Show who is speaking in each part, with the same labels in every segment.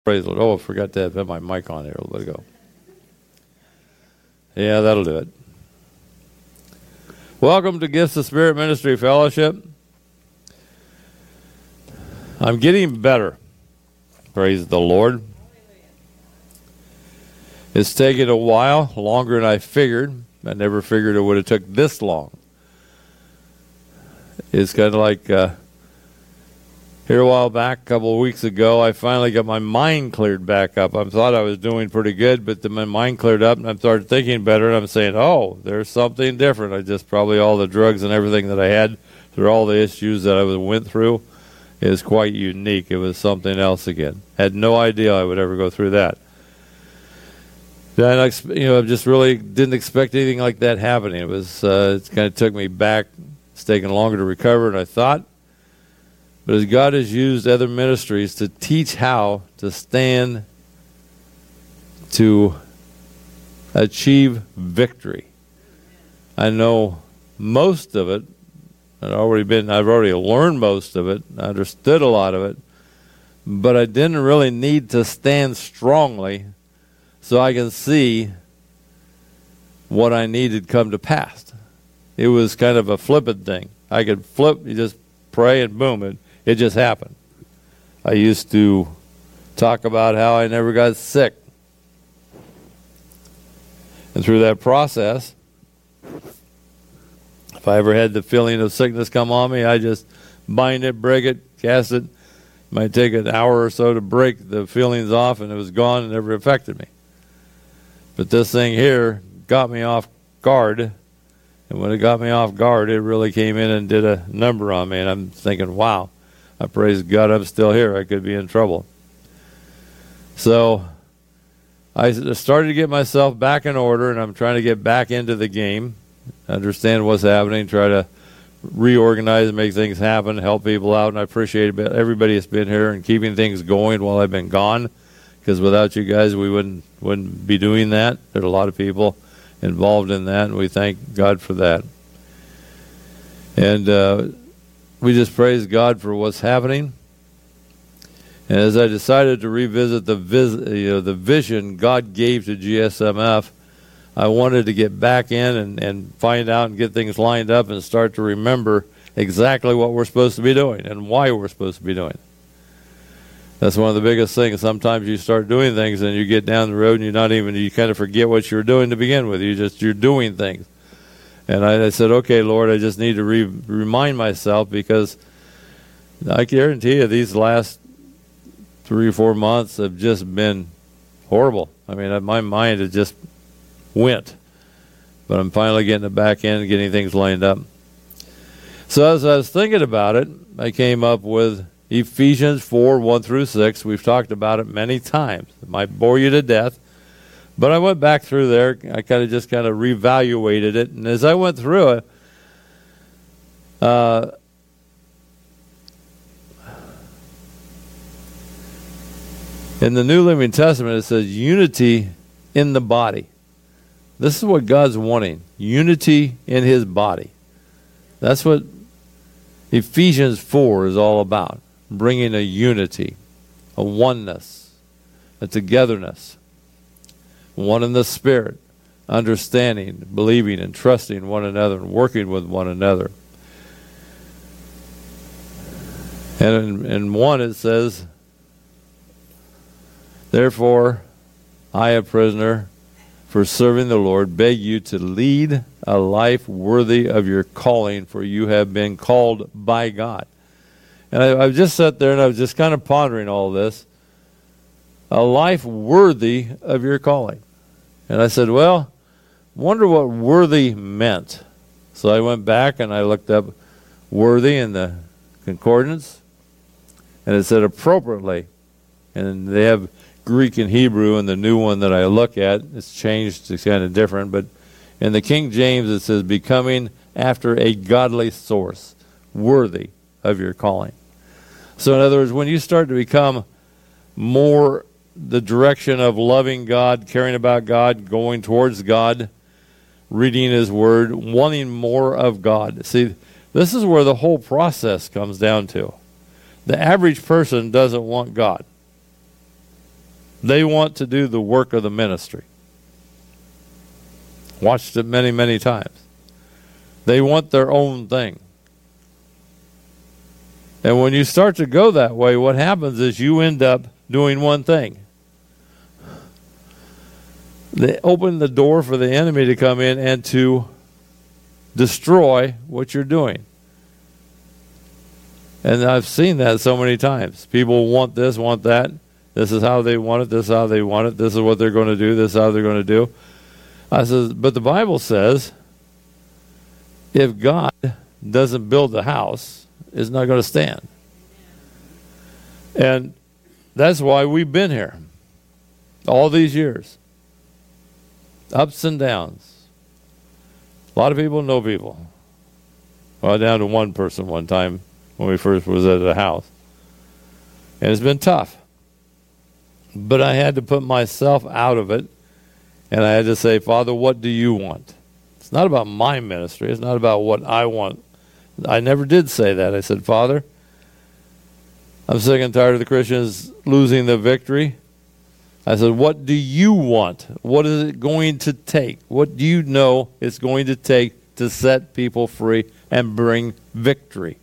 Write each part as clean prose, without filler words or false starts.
Speaker 1: Praise the Lord. Oh, I forgot to have my mic on here a little bit ago. Yeah, that'll do it. Welcome to Gifts of Spirit Ministry Fellowship. I'm getting better. Praise the Lord. It's taken a while, longer than I figured. I never figured it would have took this long. It's kind of like here a while back, a couple of weeks ago, I finally got my mind cleared back up. I thought I was doing pretty good, but then my mind cleared up and I started thinking better, and I'm saying, oh, there's something different. I just probably all the drugs and everything that I had through all the issues that I went through is quite unique. It was something else again. Had no idea I would ever go through that. Then I just really didn't expect anything like that happening. It was it kind of took me back. It's taken longer to recover than I thought. But as God has used other ministries to teach how to stand to achieve victory. I know most of it. I've already learned most of it. I understood a lot of it. But I didn't really need to stand strongly so I can see what I needed come to pass. It was kind of a flippant thing. I could flip, you just pray and boom, it just happened. I used to talk about how I never got sick. And through that process, if I ever had the feeling of sickness come on me, I just bind it, break it, cast it. It might take an hour or so to break the feelings off, and it was gone and never affected me. But this thing here got me off guard. And when it got me off guard, it really came in and did a number on me. And I'm thinking, wow, I praise God I'm still here. I could be in trouble. So I started to get myself back in order, and I'm trying to get back into the game, understand what's happening, try to reorganize and make things happen, help people out. And I appreciate everybody that's been here and keeping things going while I've been gone, because without you guys, we wouldn't be doing that. There's a lot of people involved in that, and we thank God for that. And we just praise God for what's happening. And as I decided to revisit the vision God gave to GSMF, I wanted to get back in and find out and get things lined up and start to remember exactly what we're supposed to be doing and why we're supposed to be doing it. That's one of the biggest things. Sometimes you start doing things and you get down the road and you kind of forget what you were doing to begin with. You're doing things. And I said, okay, Lord, I just need to remind myself, because I guarantee you these last 3 or 4 months have just been horrible. I mean, my mind has just went. But I'm finally getting it back in and getting things lined up. So as I was thinking about it, I came up with Ephesians 4, 1 through 6. We've talked about it many times. It might bore you to death. But I went back through there. I kind of reevaluated it. And as I went through it, in the New Living Testament, it says unity in the body. This is what God's wanting. Unity in his body. That's what Ephesians 4 is all about. Bringing a unity, a oneness, a togetherness. One in the Spirit, understanding, believing, and trusting one another and working with one another. And in 1 it says, therefore, I, a prisoner for serving the Lord, beg you to lead a life worthy of your calling, for you have been called by God. And I just sat there and I was just kind of pondering all this. A life worthy of your calling. And I said, well, wonder what worthy meant. So I went back and I looked up worthy in the concordance, and it said appropriately. And they have Greek and Hebrew, and the new one that I look at, it's changed, it's kind of different. But in the King James, it says becoming after a godly source, worthy of your calling. So in other words, when you start to become more the direction of loving God, caring about God, going towards God, reading his word, wanting more of God. See, this is where the whole process comes down to. The average person doesn't want God. They want to do the work of the ministry. Watched it many, many times. They want their own thing. And when you start to go that way, what happens is you end up doing one thing. They open the door for the enemy to come in and to destroy what you're doing. And I've seen that so many times. People want this, want that. This is how they want it. This is how they want it. This is what they're going to do. This is how they're going to do. I says, but the Bible says, if God doesn't build the house, it's not going to stand. And that's why we've been here all these years. Ups and downs. A lot of people know people. Well, down to one person one time when we first was at a house. And it's been tough. But I had to put myself out of it. And I had to say, Father, what do you want? It's not about my ministry. It's not about what I want. I never did say that. I said, Father, I'm sick and tired of the Christians losing the victory. I said, what do you want? What is it going to take? What do you know it's going to take to set people free and bring victory?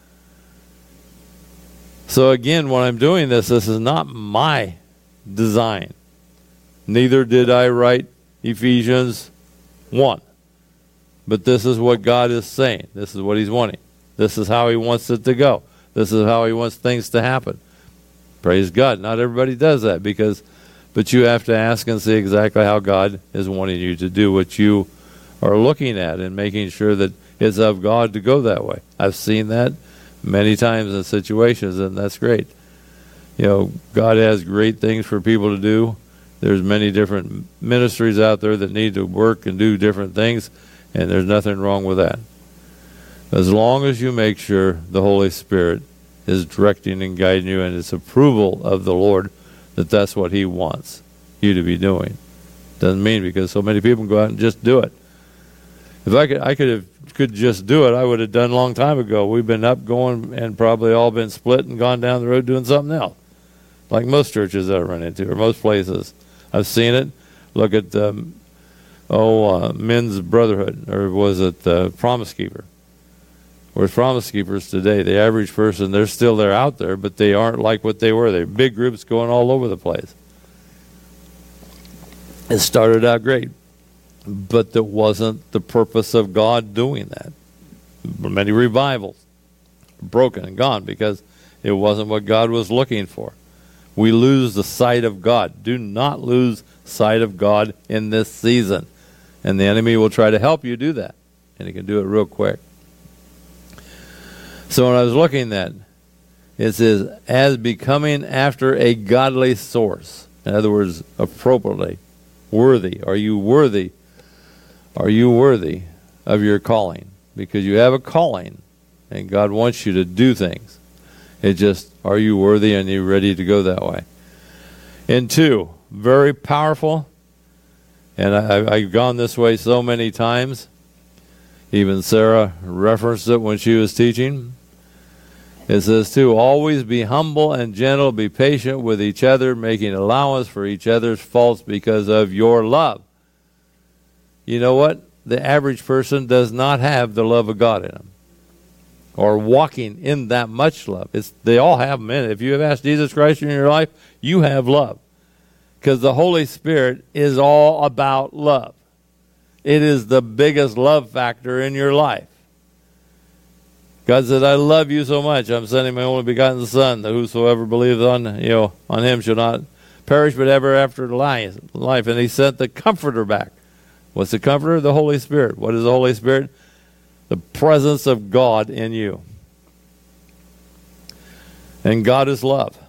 Speaker 1: So again, when I'm doing this is not my design. Neither did I write Ephesians 1. But this is what God is saying. This is what he's wanting. This is how he wants it to go. This is how he wants things to happen. Praise God. Not everybody does that, but you have to ask and see exactly how God is wanting you to do what you are looking at and making sure that it's of God to go that way. I've seen that many times in situations, and that's great. You know, God has great things for people to do. There's many different ministries out there that need to work and do different things, and there's nothing wrong with that. As long as you make sure the Holy Spirit is directing and guiding you and it's approval of the Lord that that's what he wants you to be doing. Doesn't mean because so many people go out and just do it. If I could just do it, I would have done a long time ago. We've been up going and probably all been split and gone down the road doing something else. Like most churches that I run into or most places. I've seen it. Look at Men's Brotherhood, or was it Promise Keeper? Where's Promise Keepers today? The average person, they're still there out there, but they aren't like what they were. They're big groups going all over the place. It started out great, but that wasn't the purpose of God doing that. Many revivals broken and gone because it wasn't what God was looking for. We lose the sight of God. Do not lose sight of God in this season. And the enemy will try to help you do that. And he can do it real quick. So when I was looking at it says, as becoming after a godly source. In other words, appropriately. Worthy. Are you worthy? Are you worthy of your calling? Because you have a calling. And God wants you to do things. It just, are you worthy and you ready to go that way? And 2, very powerful, and I've gone this way so many times. Even Sarah referenced it when she was teaching. It says, 2, always be humble and gentle, be patient with each other, making allowance for each other's faults because of your love. You know what? The average person does not have the love of God in them. Or walking in that much love. They all have them in it. If you have asked Jesus Christ in your life, you have love. Because the Holy Spirit is all about love. It is the biggest love factor in your life. God said, I love you so much. I'm sending my only begotten Son, that whosoever believes on him shall not perish, but ever after life. And he sent the Comforter back. What's the Comforter? The Holy Spirit. What is the Holy Spirit? The presence of God in you. And God is love.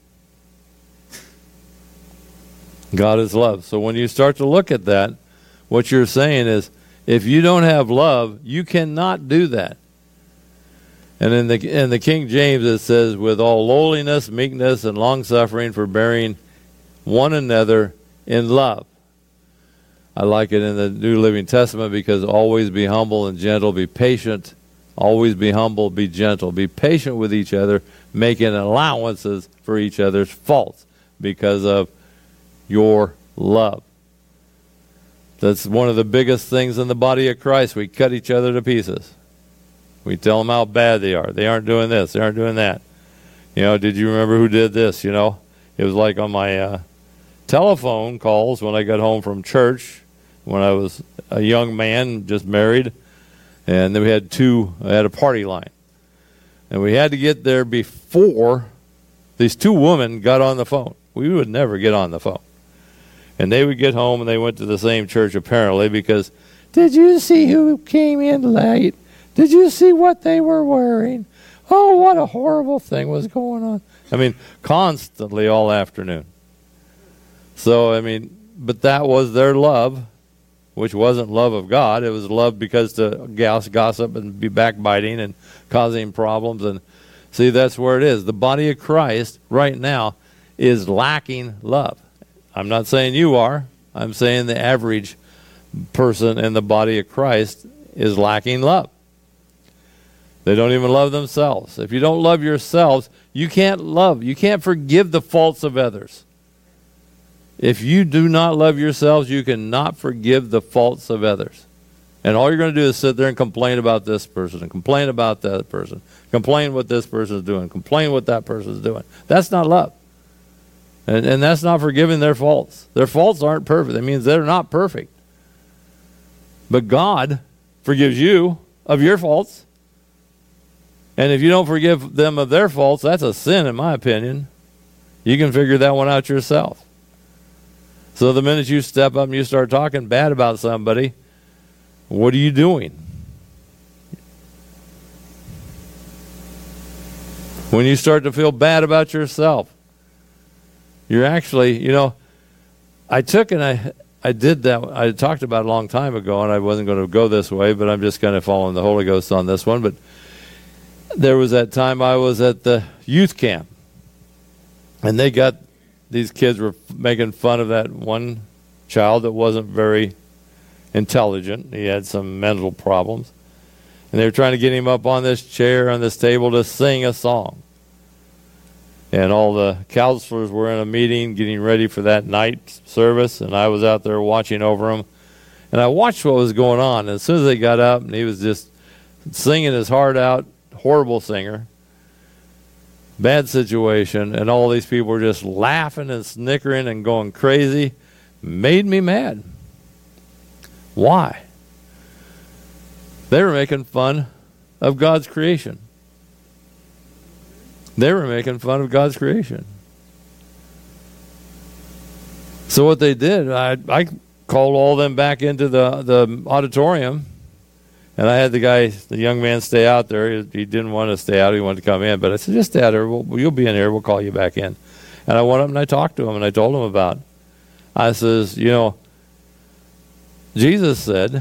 Speaker 1: God is love. So when you start to look at that, what you're saying is, if you don't have love, you cannot do that. And in the King James it says, with all lowliness, meekness, and long-suffering, forbearing one another in love. I like it in the New Living Testament because always be humble and gentle, be patient, always be humble, be gentle, be patient with each other, making allowances for each other's faults because of your love. That's one of the biggest things in the body of Christ. We cut each other to pieces. We tell them how bad they are. They aren't doing this. They aren't doing that. Did you remember who did this? It was like on my telephone calls when I got home from church when I was a young man, just married. And then I had a party line. And we had to get there before these two women got on the phone. We would never get on the phone. And they would get home and they went to the same church apparently because, did you see who came in late? Did you see what they were wearing? Oh, what a horrible thing was going on. Constantly all afternoon. So, but that was their love, which wasn't love of God. It was love because to gossip and be backbiting and causing problems. And see, that's where it is. The body of Christ right now is lacking love. I'm not saying you are. I'm saying the average person in the body of Christ is lacking love. They don't even love themselves. If you don't love yourselves, you can't love. You can't forgive the faults of others. If you do not love yourselves, you cannot forgive the faults of others. And all you're going to do is sit there and complain about this person and complain about that person. Complain what this person is doing. Complain what that person is doing. That's not love. And that's not forgiving their faults. Their faults aren't perfect. That means they're not perfect. But God forgives you of your faults. And if you don't forgive them of their faults, that's a sin in my opinion. You can figure that one out yourself. So the minute you step up and you start talking bad about somebody, what are you doing? When you start to feel bad about yourself, you're actually, I took and I did that. I talked about it a long time ago, and I wasn't going to go this way, but I'm just kind of following the Holy Ghost on this one. But there was that time I was at the youth camp, and these kids were making fun of that one child that wasn't very intelligent. He had some mental problems. And they were trying to get him up on this chair, on this table, to sing a song. And all the counselors were in a meeting getting ready for that night service, and I was out there watching over them. And I watched what was going on. And as soon as they got up, and he was just singing his heart out, horrible singer, bad situation, and all these people were just laughing and snickering and going crazy, made me mad. Why? They were making fun of God's creation. They were making fun of God's creation. So what they did, I called all them back into the auditorium, and I had the young man stay out there. He didn't want to stay out. He wanted to come in. But I said, just stay out there. You'll be in here. We'll call you back in. And I went up and I talked to him, and I told him about it. I says, Jesus said,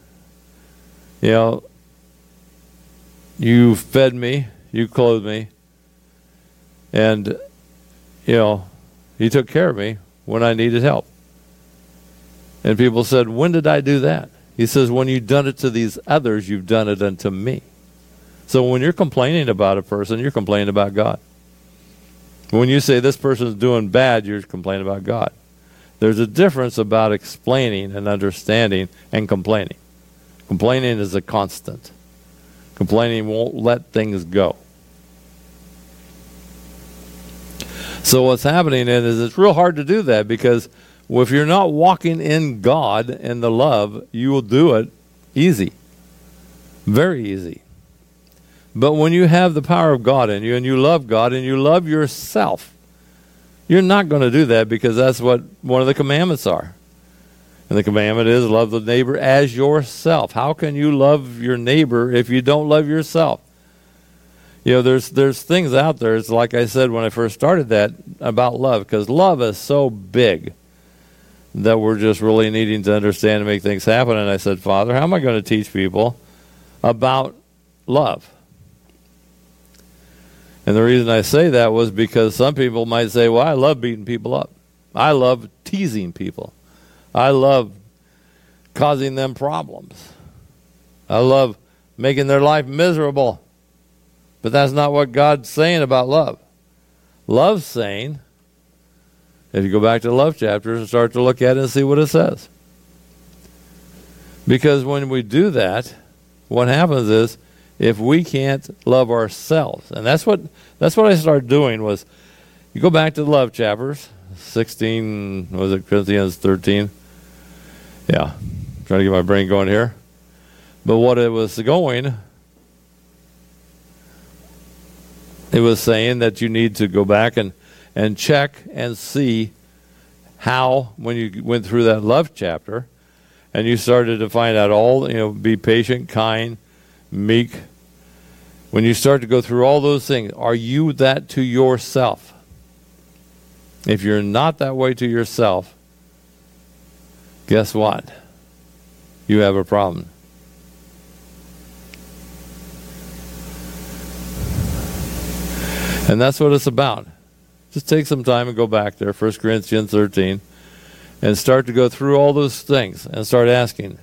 Speaker 1: you fed me, you clothed me, and, you took care of me when I needed help. And people said, when did I do that? He says, when you've done it to these others, you've done it unto me. So when you're complaining about a person, you're complaining about God. When you say this person's doing bad, you're complaining about God. There's a difference about explaining and understanding and complaining. Complaining is a constant. Complaining won't let things go. So what's happening is it's real hard to do that, because if you're not walking in God and the love, you will do it easy. Very easy. But when you have the power of God in you, and you love God and you love yourself, you're not going to do that, because that's what one of the commandments are. And the commandment is love the neighbor as yourself. How can you love your neighbor if you don't love yourself? There's things out there. It's like I said when I first started that about love, because love is so big that we're just really needing to understand and make things happen. And I said, Father, how am I going to teach people about love? And the reason I say that was because some people might say, well, I love beating people up. I love teasing people. I love causing them problems. I love making their life miserable. But that's not what God's saying about love. Love's saying, if you go back to the love chapters and start to look at it and see what it says. Because when we do that, what happens is, if we can't love ourselves, and that's what I started doing was, you go back to the love chapters, 16, was it Corinthians 13? Yeah, trying to get my brain going here. But what it was going, it was saying that you need to go back and check and see how, when you went through that love chapter, and you started to find out all, be patient, kind, meek. When you start to go through all those things, are you that to yourself? If you're not that way to yourself, guess what? You have a problem. And that's what it's about. Just take some time and go back there, 1 Corinthians 13, and start to go through all those things and start asking,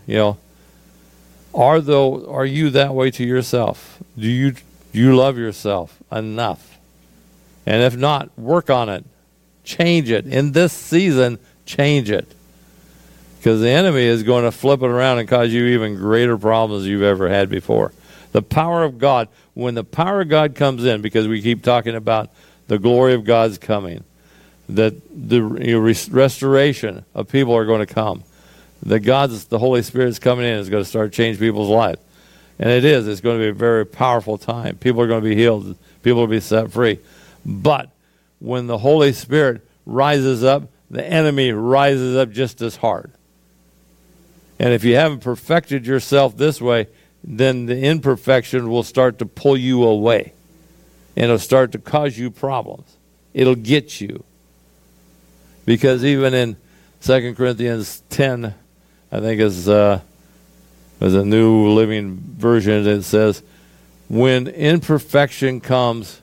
Speaker 1: are you that way to yourself? Do you love yourself enough? And if not, work on it. Change it. In this season, change it. Because the enemy is going to flip it around and cause you even greater problems you've ever had before. The power of God, when the power of God comes in, because we keep talking about the glory of God's coming, that the restoration of people are going to come, that the Holy Spirit is coming in and is going to start changing people's lives. And it's going to be a very powerful time. People are going to be healed. People will be set free. But when the Holy Spirit rises up, the enemy rises up just as hard. And if you haven't perfected yourself this way, then the imperfection will start to pull you away. And it'll start to cause you problems. It'll get you. Because even in 2 Corinthians 10, I think is a New Living Version, it says, when perfection comes,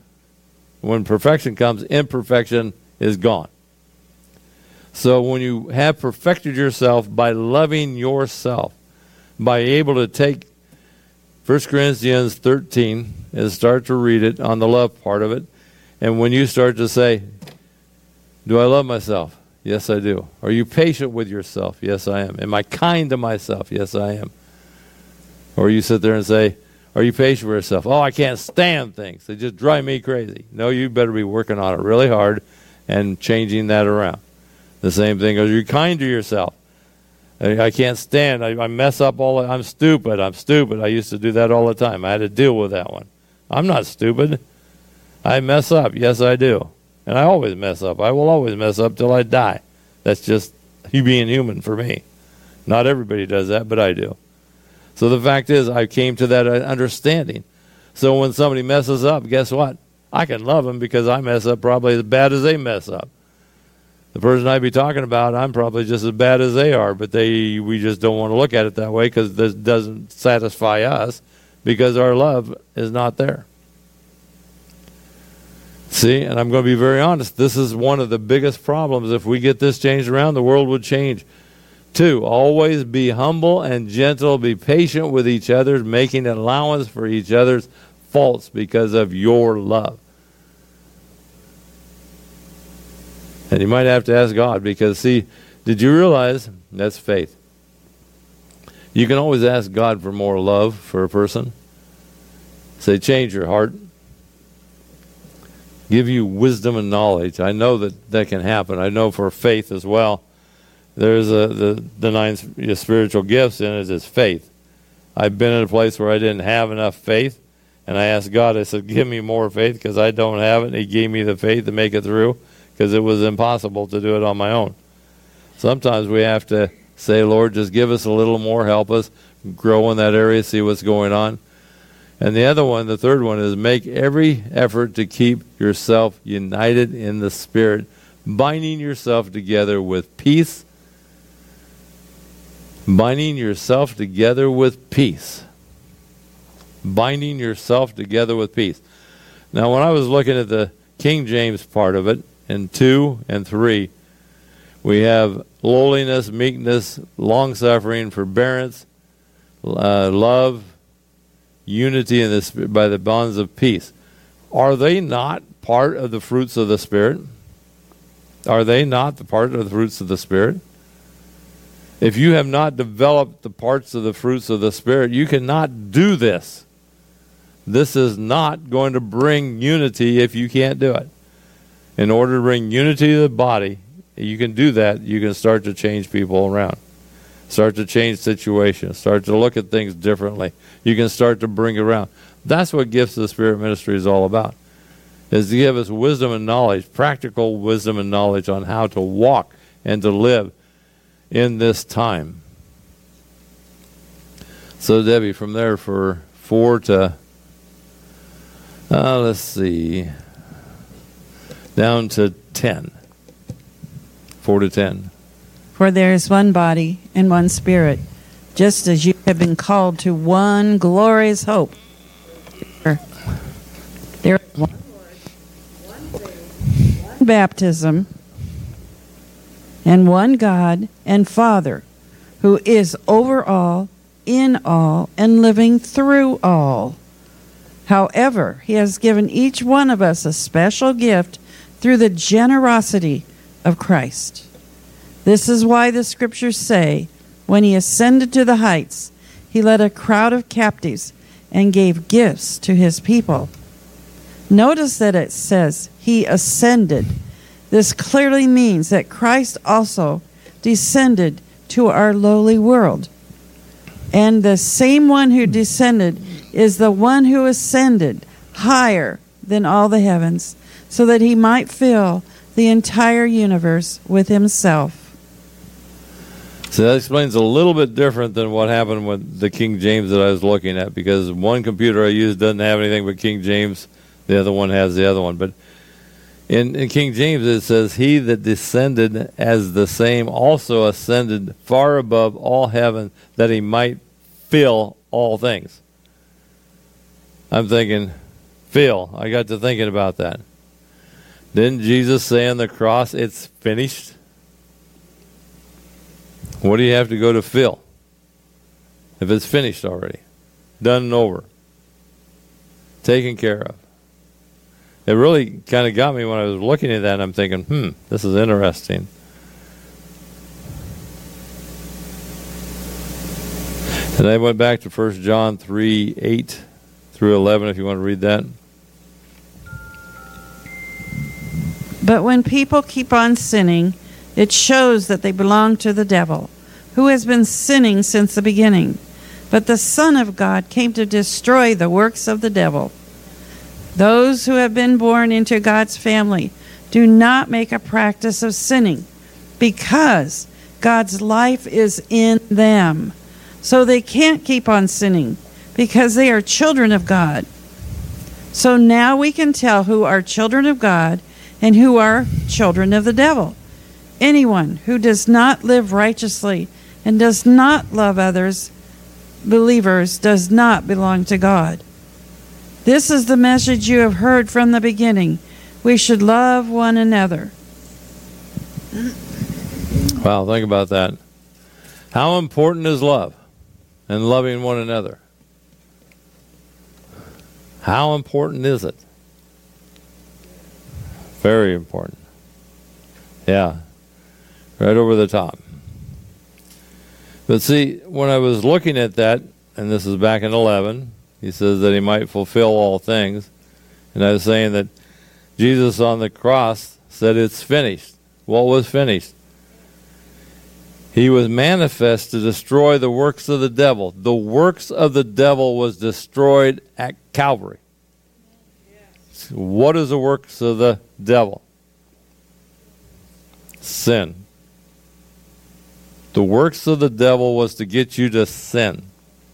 Speaker 1: imperfection is gone. So when you have perfected yourself by loving yourself, by able to take 1 Corinthians 13 and start to read it on the love part of it, and when you start to say, do I love myself? Yes, I do. Are you patient with yourself? Yes, I am. Am I kind to myself? Yes, I am. Or you sit there and say, are you patient with yourself? Oh, I can't stand things. They just drive me crazy. No, you better be working on it really hard and changing that around. The same thing, are you kind to yourself? I can't stand, I mess up I'm stupid. I used to do that all the time. I had to deal with that one. I'm not stupid. I mess up. Yes, I do. And I always mess up. I will always mess up till I die. That's just you being human for me. Not everybody does that, but I do. So the fact is, I came to that understanding. So when somebody messes up, guess what? I can love them because I mess up probably as bad as they mess up. The person I'd be talking about, I'm probably just as bad as they are, but we just don't want to look at it that way because this doesn't satisfy us because our love is not there. See, and I'm going to be very honest, this is one of the biggest problems. If we get this changed around, the world would change. 2, always be humble and gentle, be patient with each other, making allowance for each other's faults because of your love. And you might have to ask God because, see, did you realize that's faith? You can always ask God for more love for a person. Say, change your heart. Give you wisdom and knowledge. I know that can happen. I know for faith as well. There's the 9 spiritual gifts in it is faith. I've been in a place where I didn't have enough faith, and I asked God, I said, give me more faith because I don't have it. And he gave me the faith to make it through because it was impossible to do it on my own. Sometimes we have to say, Lord, just give us a little more, help us grow in that area, see what's going on. And the other one, the third one, is make every effort to keep yourself united in the Spirit, binding yourself together with peace. Binding yourself together with peace. Binding yourself together with peace. Now, when I was looking at the King James part of it, in 2 and 3, we have lowliness, meekness, long-suffering, forbearance, love, unity in the Spirit by the bonds of peace. Are they not part of the fruits of the Spirit? Are they not the part of the fruits of the Spirit? If you have not developed the parts of the fruits of the Spirit, you cannot do this. This is not going to bring unity if you can't do it. In order to bring unity to the body, you can do that. You can start to change people around. Start to change situations. Start to look at things differently. You can start to bring around. That's what Gifts of the Spirit ministry is all about, is to give us wisdom and knowledge, practical wisdom and knowledge on how to walk and to live in this time. So, Debbie, from there for 4 to, let's see, down to 10. 4 to 10.
Speaker 2: For there is one body and one Spirit, just as you have been called to one glorious hope. There is one baptism, and one God and Father, who is over all, in all, and living through all. However, he has given each one of us a special gift through the generosity of Christ. This is why the scriptures say, when he ascended to the heights, he led a crowd of captives and gave gifts to his people. Notice that it says he ascended. This clearly means that Christ also descended to our lowly world. And the same one who descended is the one who ascended higher than all the heavens, so that he might fill the entire universe with himself.
Speaker 1: So that explains a little bit different than what happened with the King James that I was looking at, because one computer I use doesn't have anything but King James. The other one has the other one. But in King James it says, he that descended as the same also ascended far above all heaven, that he might fill all things. I'm thinking, fill. I got to thinking about that. Didn't Jesus say on the cross, it's finished? What do you have to go to fill if it's finished already? Done and over. Taken care of. It really kind of got me when I was looking at that, and I'm thinking, this is interesting. And I went back to 1 John 3, 8 through 11, if you want to read that.
Speaker 2: But when people keep on sinning, it shows that they belong to the devil, who has been sinning since the beginning. But the Son of God came to destroy the works of the devil. Those who have been born into God's family do not make a practice of sinning, because God's life is in them. So they can't keep on sinning, because they are children of God. So now we can tell who are children of God and who are children of the devil. Anyone who does not live righteously and does not love others, believers, does not belong to God. This is the message you have heard from the beginning. We should love one another.
Speaker 1: Wow, think about that. How important is love and loving one another? How important is it? Very important. Yeah. Right over the top. But see, when I was looking at that, and this is back in 11, he says that he might fulfill all things. And I was saying that Jesus on the cross said it's finished. What was finished? He was manifest to destroy the works of the devil. The works of the devil was destroyed at Calvary. Yes. What is the works of the devil? Sin. The works of the devil was to get you to sin.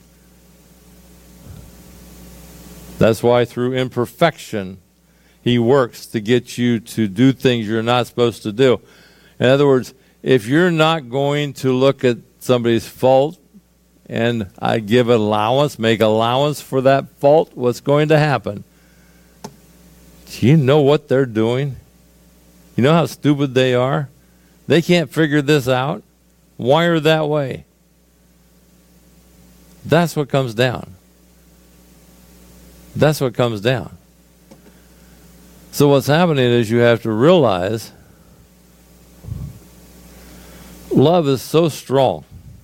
Speaker 1: That's why through imperfection, he works to get you to do things you're not supposed to do. In other words, if you're not going to look at somebody's fault and I give allowance, make allowance for that fault, what's going to happen? Do you know what they're doing? You know how stupid they are? They can't figure this out. Wired that way. That's what comes down. That's what comes down. So what's happening is you have to realize Love is so strong.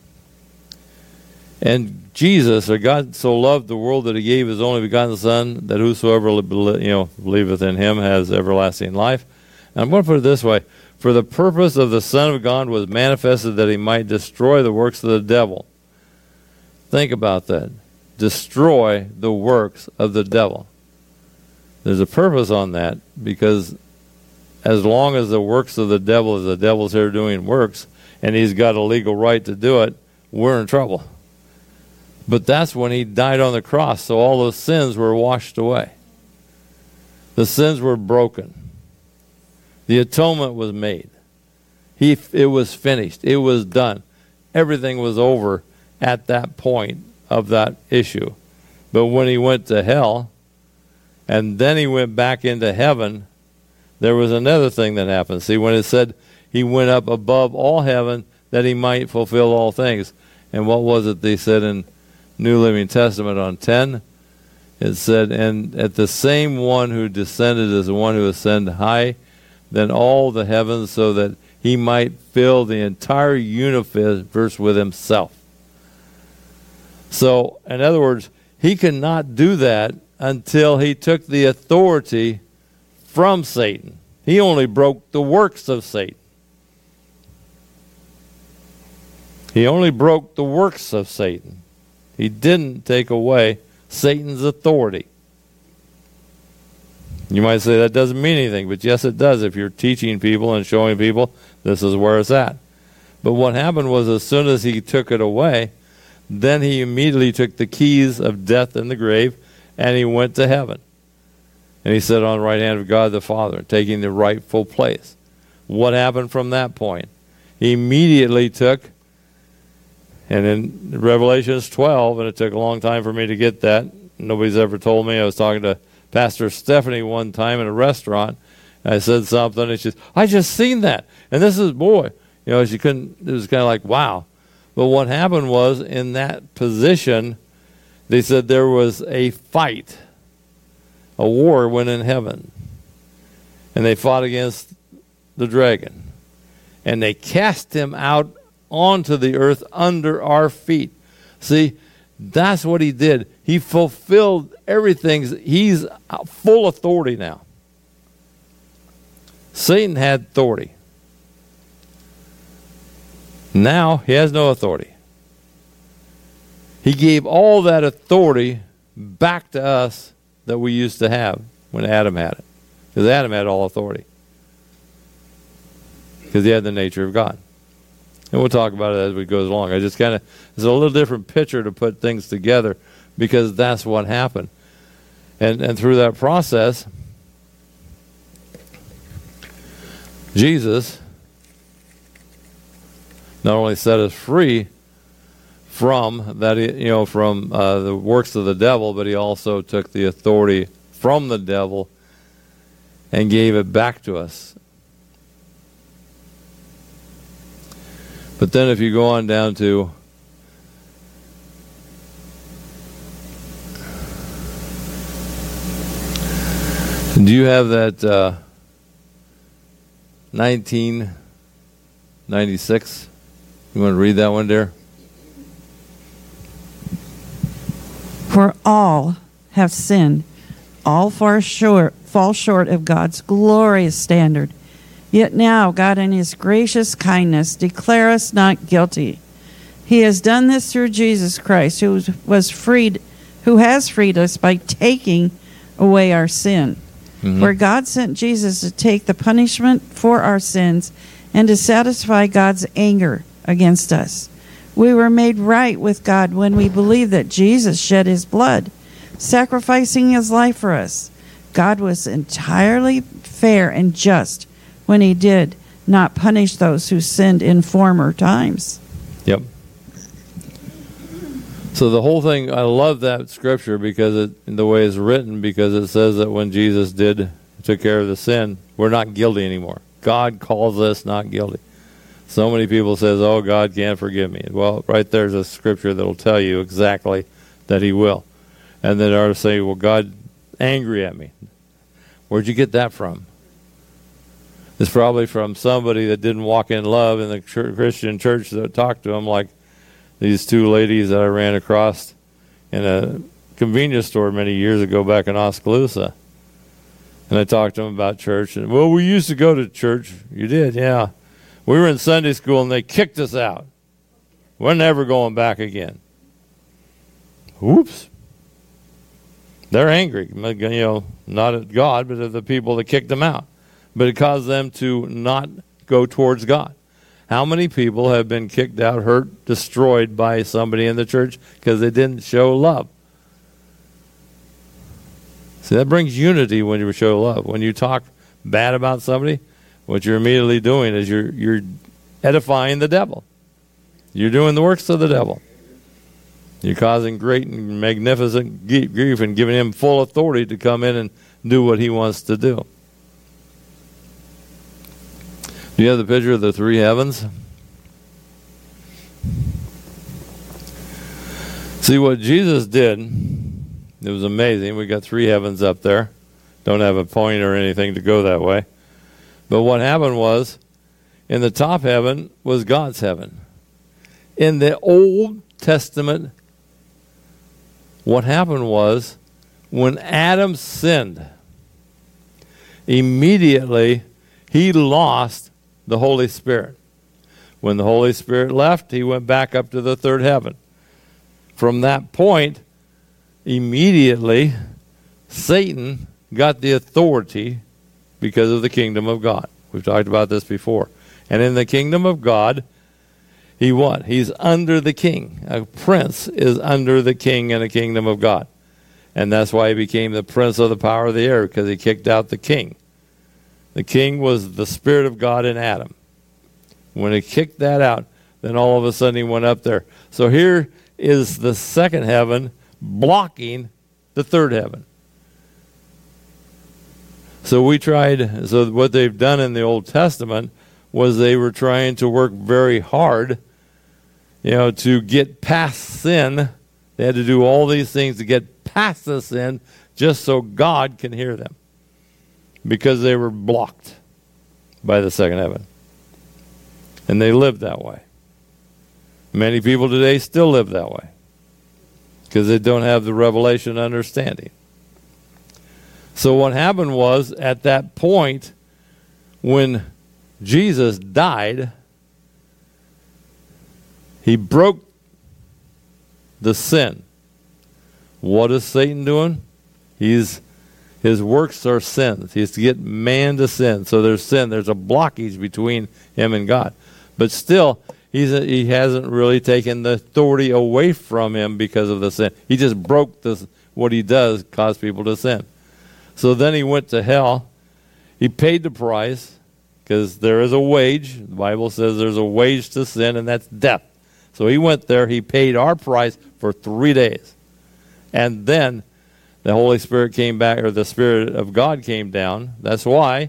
Speaker 1: And Jesus, or God, so loved the world that he gave his only begotten Son, that whosoever believeth in him has everlasting life. And I'm going to put it this way. For the purpose of the Son of God was manifested that he might destroy the works of the devil. Think about that. Destroy the works of the devil. There's a purpose on that, because as long as the works of the devil is the devil's here doing works, and he's got a legal right to do it, we're in trouble. But that's when he died on the cross, so all those sins were washed away. The sins were broken. The atonement was made. It was finished. It was done. Everything was over at that point of that issue. But when he went to hell, and then he went back into heaven, there was another thing that happened. See, when it said he went up above all heaven that he might fulfill all things. And what was it they said in New Living Testament on 10? It said, and at the same one who descended is the one who ascended high than all the heavens, so that he might fill the entire universe with himself. So, in other words, he could not do that until he took the authority from Satan. He only broke the works of Satan. He only broke the works of Satan. He didn't take away Satan's authority. You might say that doesn't mean anything, but yes, it does. If you're teaching people and showing people, this is where it's at. But what happened was, as soon as he took it away, then he immediately took the keys of death and the grave, and he went to heaven. And he sat on the right hand of God the Father, taking the rightful place. What happened from that point? He immediately took, and in Revelations 12, and it took a long time for me to get that. Nobody's ever told me. I was talking to Pastor Stephanie one time in a restaurant. I said something, and she said, I just seen that. And this is, boy, she couldn't, it was kind of like, wow. But what happened was, in that position, they said there was a fight. A war went in heaven. And they fought against the dragon. And they cast him out onto the earth under our feet. See, that's what he did. He fulfilled everything. He's full authority now. Satan had authority. Now he has no authority. He gave all that authority back to us that we used to have when Adam had it. Because Adam had all authority. Because he had the nature of God. And we'll talk about it as we go along. It's a little different picture to put things together, because that's what happened. And through that process, Jesus not only set us free from that, from the works of the devil, but he also took the authority from the devil and gave it back to us. But then if you go on down to do you have that 1996? You want to read that one, dear?
Speaker 2: For all have sinned, all fall short of God's glorious standard. Yet now God in his gracious kindness declare us not guilty. He has done this through Jesus Christ, who has freed us by taking away our sin. Mm-hmm. Where God sent Jesus to take the punishment for our sins and to satisfy God's anger against us. We were made right with God when we believed that Jesus shed his blood, sacrificing his life for us. God was entirely fair and just when he did not punish those who sinned in former times.
Speaker 1: Yep. So the whole thing, I love that scripture because the way it's written, because it says that when Jesus took care of the sin, we're not guilty anymore. God calls us not guilty. So many people says, oh, God can't forgive me. Well, right there's a scripture that will tell you exactly that he will. And then others say, well, God's angry at me. Where'd you get that from? It's probably from somebody that didn't walk in love in the Christian church that talked to him, like these two ladies that I ran across in a convenience store many years ago back in Oskaloosa. And I talked to them about church. And, well, we used to go to church. You did, yeah. We were in Sunday school, and they kicked us out. We're never going back again. Whoops. They're angry, not at God, but at the people that kicked them out. But it caused them to not go towards God. How many people have been kicked out, hurt, destroyed by somebody in the church because they didn't show love? See, that brings unity when you show love. When you talk bad about somebody, what you're immediately doing is you're edifying the devil. You're doing the works of the devil. You're causing great and magnificent grief and giving him full authority to come in and do what he wants to do. Do you have the picture of the three heavens? See, what Jesus did, it was amazing. We got three heavens up there. Don't have a point or anything to go that way. But what happened was, in the top heaven was God's heaven. In the Old Testament, what happened was, when Adam sinned, immediately he lost the Holy Spirit. When the Holy Spirit left, he went back up to the third heaven. From that point, immediately, Satan got the authority because of the kingdom of God. We've talked about this before. And in the kingdom of God, he what? He's under the king. A prince is under the king in the kingdom of God. And that's why he became the prince of the power of the air, because he kicked out the king. The king was the Spirit of God in Adam. When he kicked that out, then all of a sudden he went up there. So here is the second heaven blocking the third heaven. So what they've done in the Old Testament was they were trying to work very hard, to get past sin. They had to do all these things to get past the sin just so God can hear them, because they were blocked by the second heaven. And they lived that way. Many people today still live that way because they don't have the revelation understanding. So what happened was, at that point, when Jesus died, he broke the sin. What is Satan doing? His works are sins. He's to get man to sin. So there's sin. There's a blockage between him and God. But still, he hasn't really taken the authority away from him because of the sin. He just broke what he does, cause people to sin. So then he went to hell. He paid the price, because there is a wage. The Bible says there's a wage to sin, and that's death. So he went there. He paid our price for 3 days. And then the Holy Spirit came back, or the Spirit of God came down. That's why,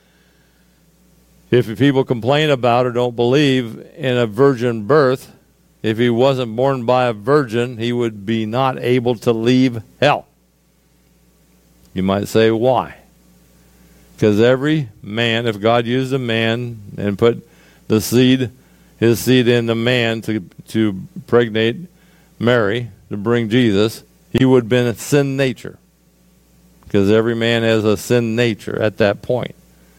Speaker 1: if people complain about or don't believe in a virgin birth, if he wasn't born by a virgin, he would be not able to leave hell. You might say, why? Because every man, if God used a man and put his seed in the man to pregnate Mary, to bring Jesus, he would have been a sin nature. Because every man has a sin nature at that point.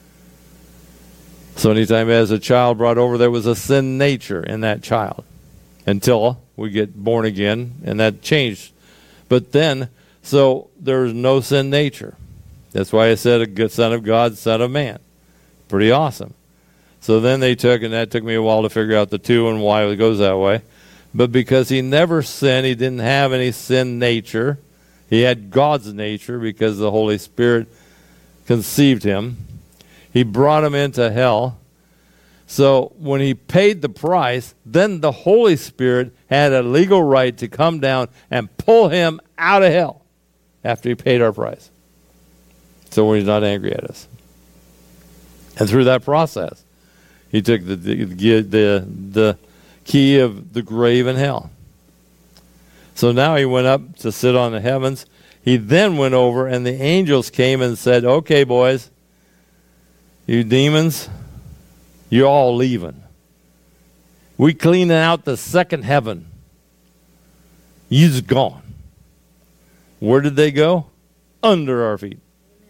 Speaker 1: So anytime as a child brought over, there was a sin nature in that child. Until we get born again, and that changed. But then, so there's no sin nature. That's why I said a good son of God, son of man. Pretty awesome. So then and that took me a while to figure out the two and why it goes that way. But because he never sinned, he didn't have any sin nature. He had God's nature because the Holy Spirit conceived him. He brought him into hell. So when he paid the price, then the Holy Spirit had a legal right to come down and pull him out of hell after he paid our price. So he's not angry at us. And through that process, he took the key of the grave and hell. So now he went up to sit on the heavens. He then went over, and the angels came and said, okay, boys, You demons, you're all leaving. We cleaning out the second heaven. You just gone. Where did they go? Under our feet.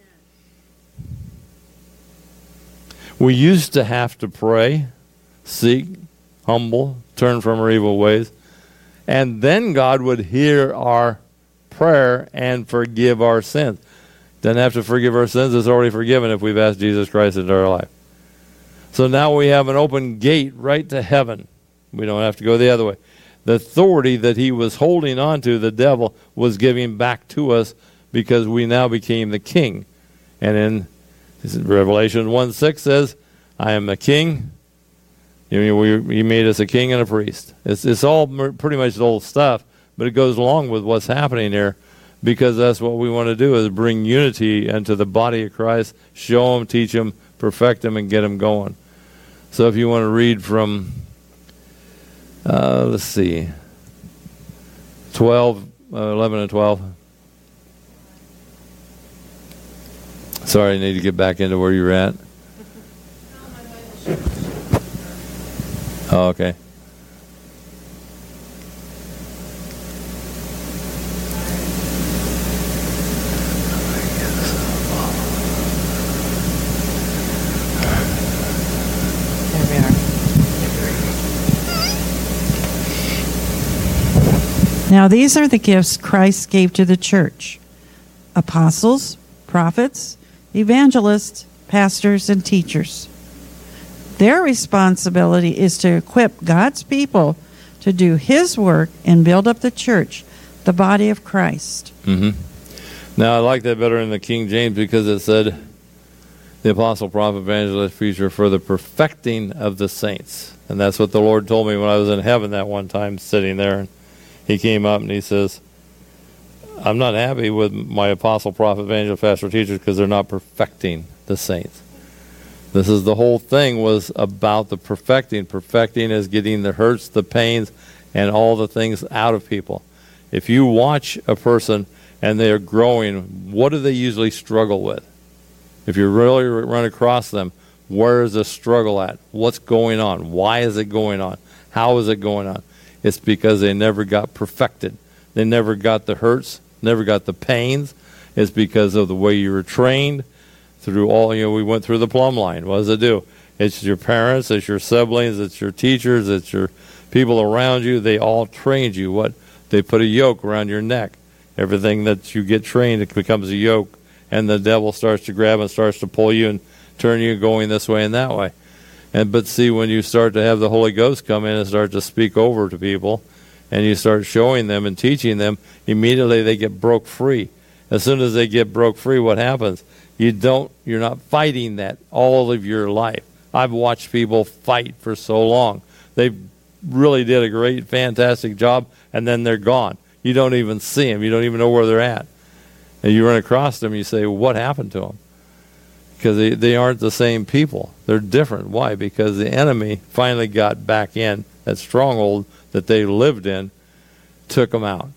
Speaker 1: We used to have to pray, seek, humble, turn from our evil ways, and then God would hear our prayer and forgive our sins. Doesn't have to forgive our sins. It's already forgiven if we've asked Jesus Christ into our life. So now we have an open gate right to heaven. We don't have to go the other way. The authority that he was holding on to, the devil, was giving back to us because we now became the king. And in Revelation 1:6 says, I am a king. He made us a king and a priest. It's all pretty much the old stuff, but it goes along with what's happening here because that's what we want to do is bring unity into the body of Christ, show them, teach them, perfect them, and get them going. So if you want to read from, let's see, 11 and 12. Sorry, I need to get back into where you were at. Oh, okay.
Speaker 2: There we are. Now these are the gifts Christ gave to the church: apostles, prophets, evangelists, pastors, and teachers. Their responsibility is to equip God's people to do his work and build up the church, the body of Christ.
Speaker 1: Mm-hmm. Now, I like that better in the King James because it said, the apostle, prophet, evangelist, preacher for the perfecting of the saints. And that's what the Lord told me when I was in heaven that one time sitting there. And he came up and he says, I'm not happy with my apostle, prophet, evangelist, pastor, teachers because they're not perfecting the saints. This is the whole thing was about the perfecting. Perfecting is getting the hurts, the pains, and all the things out of people. If you watch a person and they're growing, what do they usually struggle with? If you really run across them, where is the struggle at? What's going on? Why is it going on? How is it going on? It's because they never got perfected. They never got the hurts, never got the pains. It's because of the way you were trained. Through all, we went through the plumb line. What does it do? It's your parents, it's your siblings, it's your teachers, it's your people around you. They all trained you. What? They put a yoke around your neck. Everything that you get trained, it becomes a yoke, and the devil starts to grab and starts to pull you and turn you going this way and that way. But see, when you start to have the Holy Ghost come in and start to speak over to people, and you start showing them and teaching them, immediately they get broke free. As soon as they get broke free, what happens? You're not fighting that all of your life. I've watched people fight for so long. They really did a great, fantastic job, and then they're gone. You don't even see them. You don't even know where they're at. And you run across them, you say, what happened to them? Because they aren't the same people. They're different. Why? Because the enemy finally got back in that stronghold that they lived in, took them out.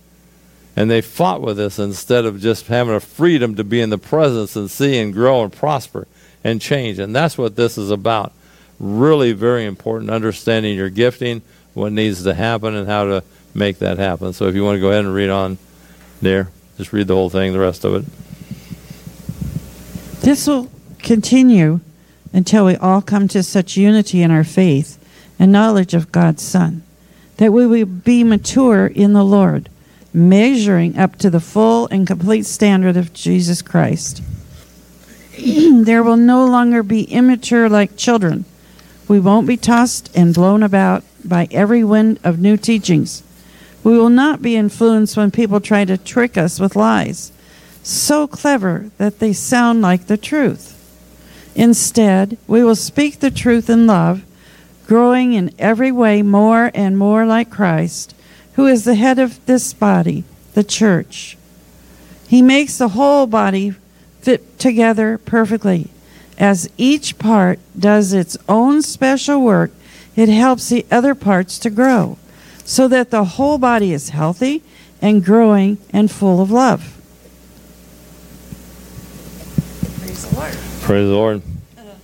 Speaker 1: And they fought with us instead of just having a freedom to be in the presence and see and grow and prosper and change. And that's what this is about. Really very important, understanding your gifting, what needs to happen, and how to make that happen. So if you want to go ahead and read on there, just read the whole thing, the rest of it.
Speaker 2: This will continue until we all come to such unity in our faith and knowledge of God's Son, that we will be mature in the Lord, measuring up to the full and complete standard of Jesus Christ. There will no longer be immature like children. We won't be tossed and blown about by every wind of new teachings. We will not be influenced when people try to trick us with lies, so clever that they sound like the truth. Instead, we will speak the truth in love, growing in every way more and more like Christ, who is the head of this body, the church. He makes the whole body fit together perfectly. As each part does its own special work, it helps the other parts to grow, so that the whole body is healthy and growing and full of love. Praise the Lord.
Speaker 1: Praise the Lord.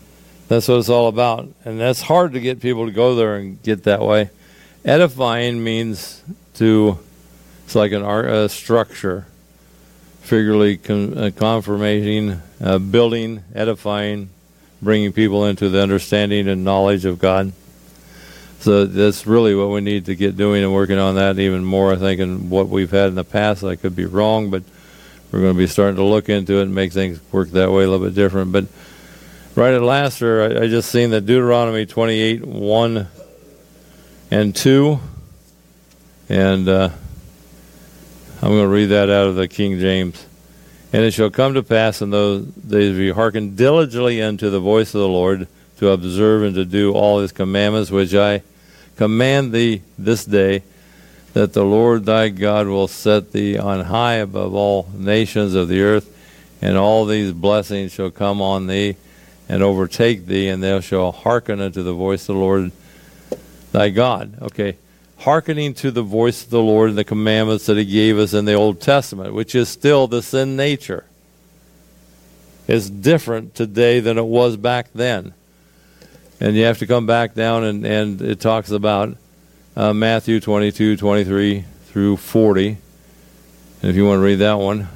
Speaker 1: That's what it's all about. And that's hard to get people to go there and get that way. Edifying means it's like a structure, figuratively confirming, building, edifying, bringing people into the understanding and knowledge of God. So that's really what we need to get doing and working on that even more, I think, in what we've had in the past. I could be wrong, but we're going to be starting to look into it and make things work that way a little bit different. But right at last, I just seen that Deuteronomy 28, 1 and 2. And I'm going to read that out of the King James. And it shall come to pass in those days, if you hearken diligently unto the voice of the Lord, to observe and to do all his commandments, which I command thee this day, that the Lord thy God will set thee on high above all nations of the earth, and all these blessings shall come on thee and overtake thee, and thou shalt hearken unto the voice of the Lord thy God. Okay, hearkening to the voice of the Lord and the commandments that he gave us in the Old Testament, which is still the sin nature. It's different today than it was back then. And you have to come back down, and it talks about Matthew 22, 23 through 40. And if you want to read that one.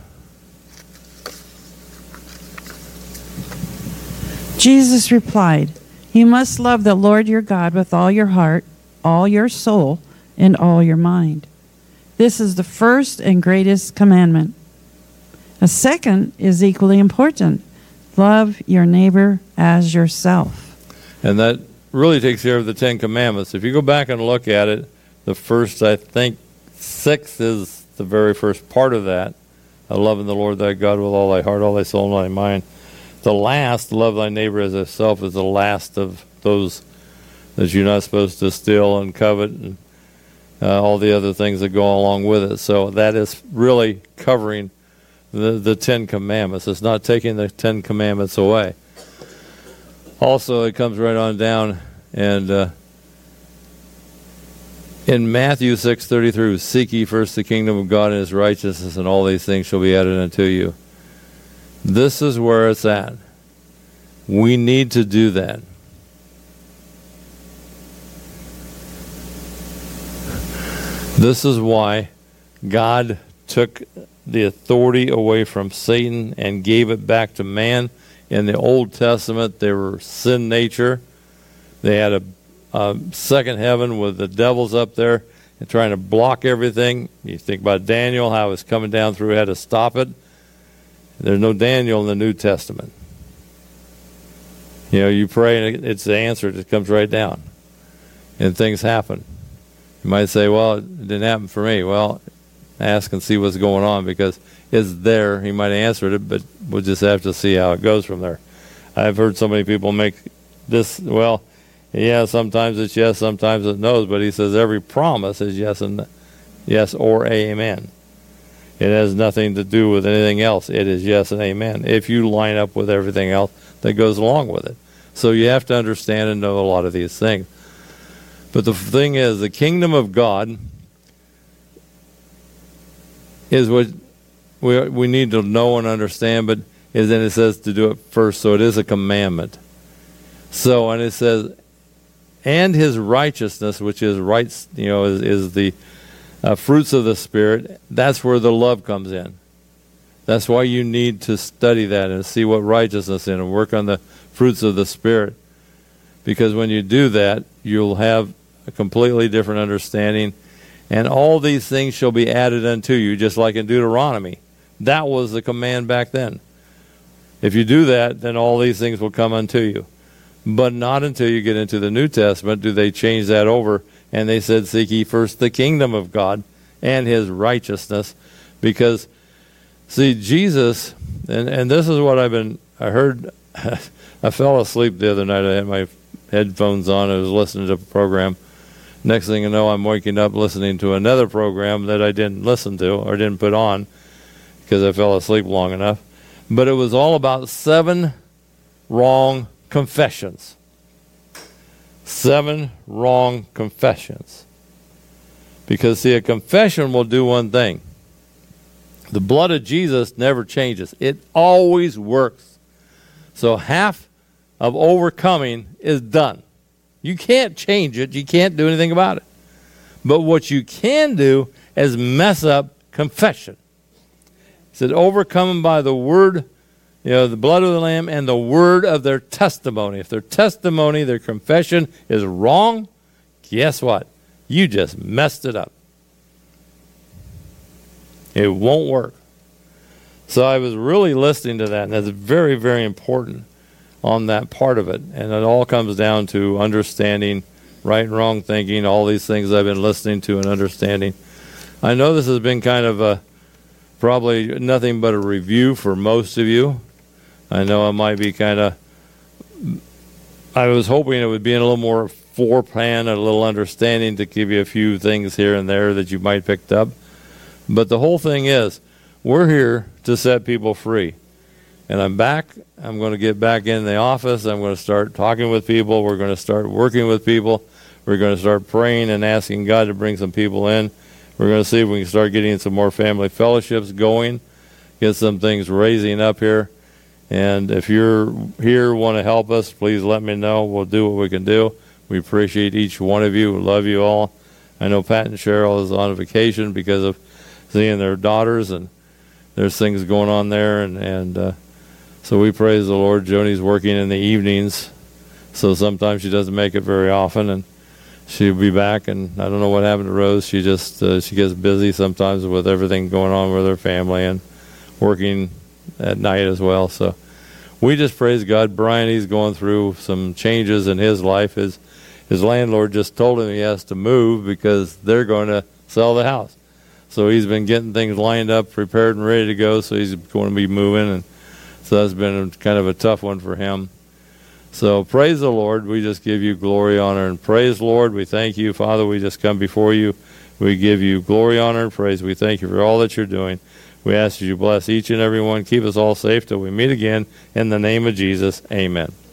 Speaker 2: Jesus replied, "You must love the Lord your God with all your heart, all your soul, and all your mind. This is the first and greatest commandment. A second is equally important. Love your neighbor as yourself."
Speaker 1: And that really takes care of the Ten Commandments. If you go back and look at it, the first, I think, 6 is the very first part of that. Loving the Lord thy God with all thy heart, all thy soul, and all thy mind. The last, love thy neighbor as thyself, is the last of those that you're not supposed to steal and covet and all the other things that go along with it. So that is really covering the Ten Commandments. It's not taking the Ten Commandments away. Also, it comes right on down, and in Matthew 6:33, seek ye first the kingdom of God and his righteousness, and all these things shall be added unto you. This is where it's at. We need to do that. This is why God took the authority away from Satan and gave it back to man. In the Old Testament, they were sin nature. They had a second heaven with the devils up there and trying to block everything. You think about Daniel, how it was coming down through, had to stop it. There's no Daniel in the New Testament. You know, you pray and it's answered. It comes right down. And things happen. You might say, well, it didn't happen for me. Well, ask and see what's going on, because it's there. He might have answered it, but we'll just have to see how it goes from there. I've heard so many people make this, well, yeah, sometimes it's yes, sometimes it's no, but he says every promise is yes and yes or amen. It has nothing to do with anything else. It is yes and amen, if you line up with everything else that goes along with it. So you have to understand and know a lot of these things. But the thing is, the kingdom of God is what we need to know and understand, but then it says to do it first, so it is a commandment. So, and it says, and his righteousness, which is right, you know, is the fruits of the Spirit. That's where the love comes in. That's why you need to study that and see what righteousness is and work on the fruits of the Spirit. Because when you do that, you'll have a completely different understanding. And all these things shall be added unto you, just like in Deuteronomy. That was the command back then. If you do that, then all these things will come unto you. But not until you get into the New Testament do they change that over. And they said, seek ye first the kingdom of God and his righteousness. Because, see, Jesus, and this is what I heard, I fell asleep the other night. I had my headphones on. I was listening to a program. Next thing you know, I'm waking up listening to another program that I didn't listen to or didn't put on because I fell asleep long enough. But it was all about 7 wrong confessions. 7 wrong confessions. Because, see, a confession will do one thing. The blood of Jesus never changes. It always works. So half of overcoming is done. You can't change it. You can't do anything about it. But what you can do is mess up confession. It said, overcome by the word, the blood of the Lamb and the word of their testimony. If their testimony, their confession is wrong, guess what? You just messed it up. It won't work. So I was really listening to that, and that's very, very important on that part of it. And it all comes down to understanding right and wrong thinking, all these things I've been listening to and understanding. I know this has been kind of probably nothing but a review for most of you. I know it might be I was hoping it would be in a little more foreplan, a little understanding to give you a few things here and there that you might picked up. But the whole thing is, we're here to set people free. And I'm back. I'm going to get back in the office. I'm going to start talking with people. We're going to start working with people. We're going to start praying and asking God to bring some people in. We're going to see if we can start getting some more family fellowships going, get some things raising up here. And if you're here, want to help us, please let me know. We'll do what we can do. We appreciate each one of you. We love you all. I know Pat and Cheryl is on vacation because of seeing their daughters, and there's things going on there. And so we praise the Lord. Joni's working in the evenings, so sometimes she doesn't make it very often, and she'll be back. And I don't know what happened to Rose. She just she gets busy sometimes with everything going on with her family and working at night as well. So we just praise God. Brian, he's going through some changes in his life. His landlord just told him he has to move because they're going to sell the house. So he's been getting things lined up, prepared and ready to go. So he's going to be moving, and so that's been kind of a tough one for him. So praise the Lord. We just give you glory, honor, and praise, Lord. We thank you, Father. We just come before you. We give you glory, honor, and praise. We thank you for all that you're doing. We ask that you bless each and every one. Keep us all safe till we meet again. In the name of Jesus, amen.